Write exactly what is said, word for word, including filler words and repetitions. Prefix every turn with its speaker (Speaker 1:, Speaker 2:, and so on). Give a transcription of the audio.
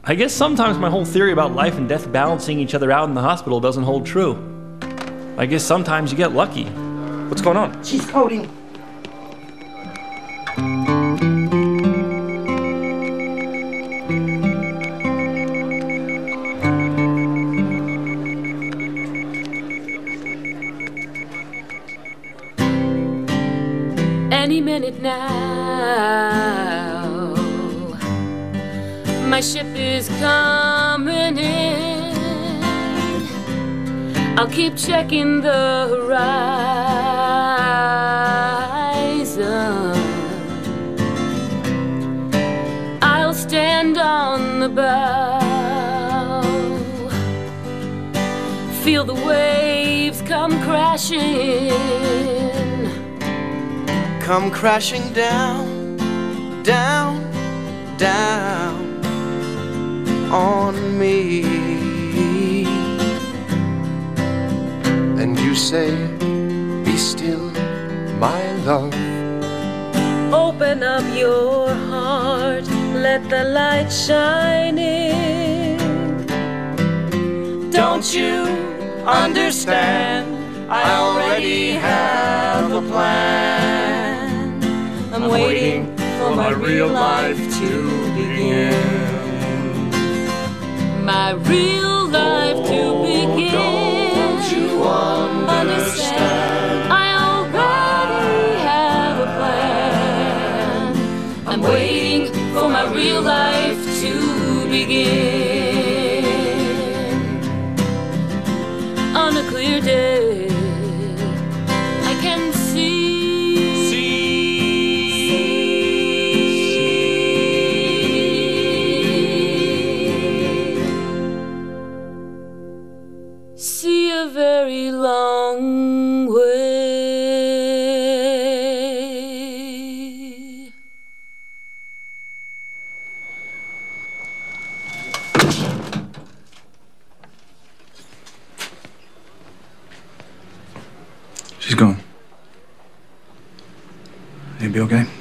Speaker 1: I guess sometimes my whole theory about life and death balancing each other out in the hospital doesn't hold true. I guess sometimes you get lucky. What's going on?
Speaker 2: She's coding.
Speaker 3: Any minute now, my ship is coming in. I'll keep checking the horizon. I'll stand on the bow, feel the waves come crashing,
Speaker 2: come crashing down, down, down on me. And you say, be still, my love.
Speaker 3: Open up your heart, let the light shine in.
Speaker 2: Don't you understand? I already have a plan. I'm waiting for my real life to begin.
Speaker 3: My real life to begin.
Speaker 2: Don't you understand?
Speaker 3: I already have a plan. I'm waiting for my real life to begin. On a clear day, I can see, see, see a very long way.
Speaker 4: She's gone. You be okay?